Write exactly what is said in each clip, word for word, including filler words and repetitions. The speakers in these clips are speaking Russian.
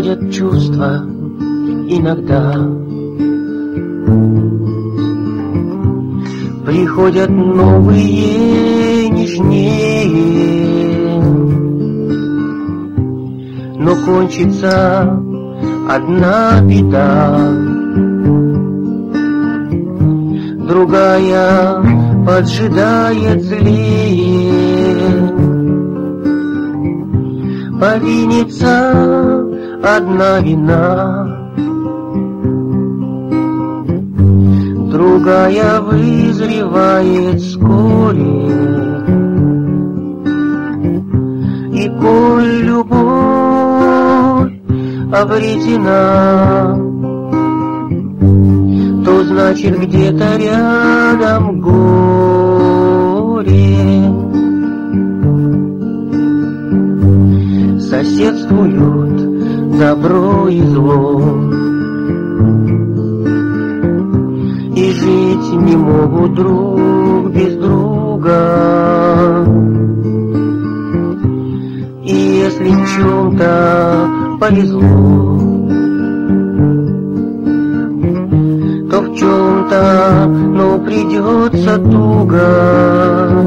Приходят чувства иногда, приходят новые, нежнее, но кончится одна беда, другая поджидает злее. Повинится одна вина, другая вызревает вскоре. И коль любовь обретена, то значит где-то рядом горе. Соседствуют добро и зло, и жить не могут друг без друга. И если в чем-то повезло, то в чем-то, но придется туго.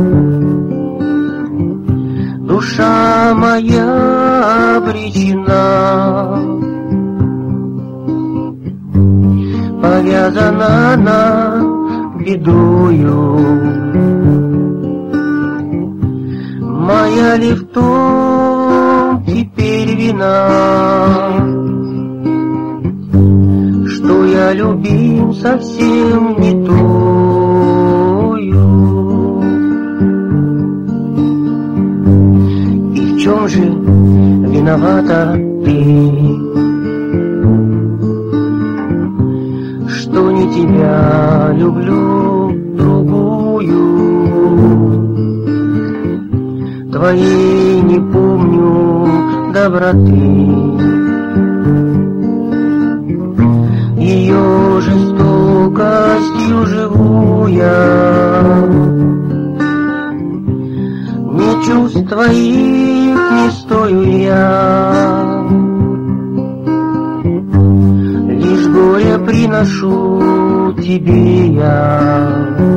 Душа моя обречена, повязана она бедою. Моя ли в том теперь вина, что я любим совсем не тою? И в чем же виновата ты, что не тебя люблю другую? Твоей не помню доброты, ее жестокостью живу я. Ни чувств твоих не стою я, лишь горе приношу тебе я.